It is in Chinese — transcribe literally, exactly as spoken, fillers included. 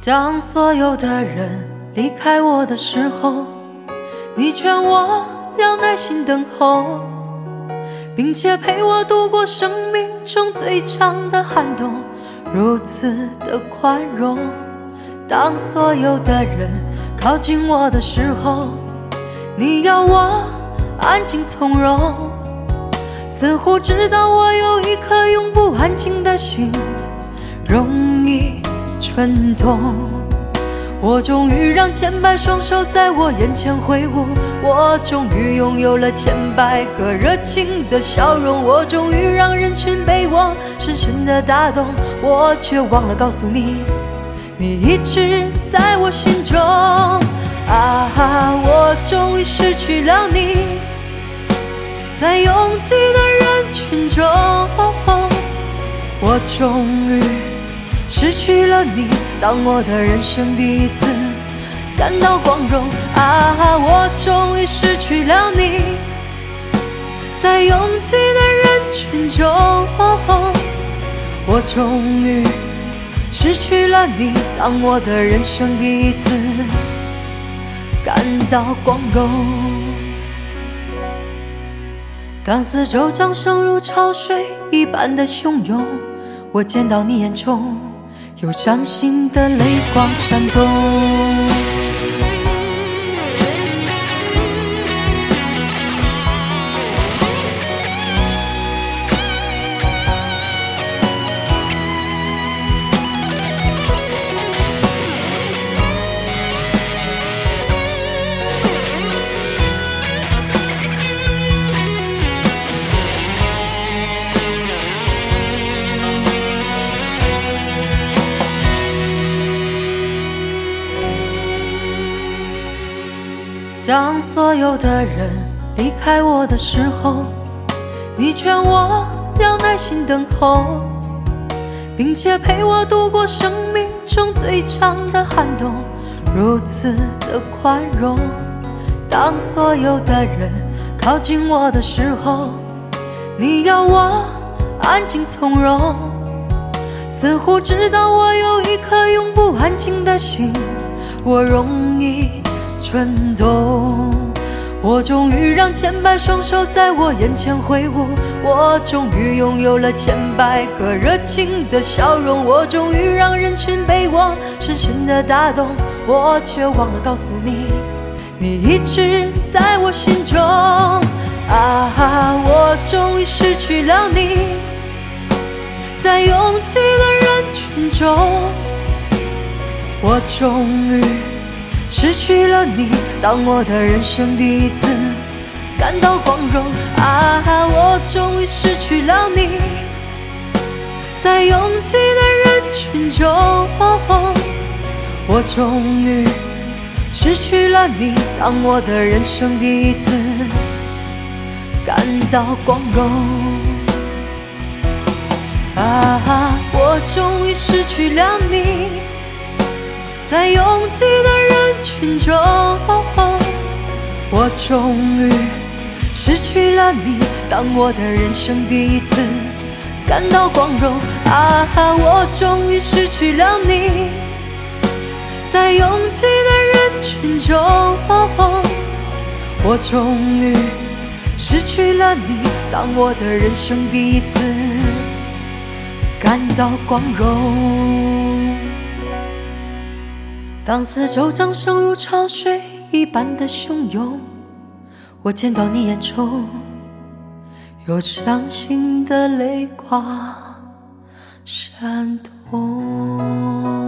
当所有的人离开我的时候，你劝我要耐心等候，并且陪我度过生命中最长的寒冬，如此的宽容。当所有的人靠近我的时候，你要我安静从容，似乎知道我有一颗永不安静的心，容易蠢动。我终于让千百双手在我眼前挥舞，我终于拥有了千百个热情的笑容，我终于让人群被我深深的打动，我却忘了告诉你，你一直在我心中。啊，我终于失去了你，在拥挤的人群中，我终于失去了你，当我的人生第一次感到光荣。啊，我终于失去了你，在拥挤的人群中，我终于失去了你，当我的人生第一次感到光荣。当四周掌声如潮水一般的汹涌，我见到你眼中有伤心的泪光闪动。当所有的人离开我的时候，你劝我要耐心等候，并且陪我度过生命中最长的寒冬，如此的宽容。当所有的人靠近我的时候，你要我安静从容，似乎知道我有一颗永不安静的心，我容易蠢动。我终于让千百双手在我眼前挥舞，我终于拥有了千百个热情的笑容，我终于让人群被我深深的打动，我却忘了告诉你，你一直在我心中。啊，我终于失去了你，在拥挤的人群中，我终于失去了你，当我的人生第一次感到光荣。啊，我终于失去了你，在拥挤的人群中，我终于失去了你，当我的人生第一次感到光荣。啊，我终于失去了你，在拥挤的人群中，我终于失去了你，当我的人生第一次感到光荣。啊，我终于失去了你，在拥挤的人群中，我终于失去了你，当我的人生第一次感到光荣。当四周掌声如潮水一般的汹涌，我见到你眼中有伤心的泪光闪动。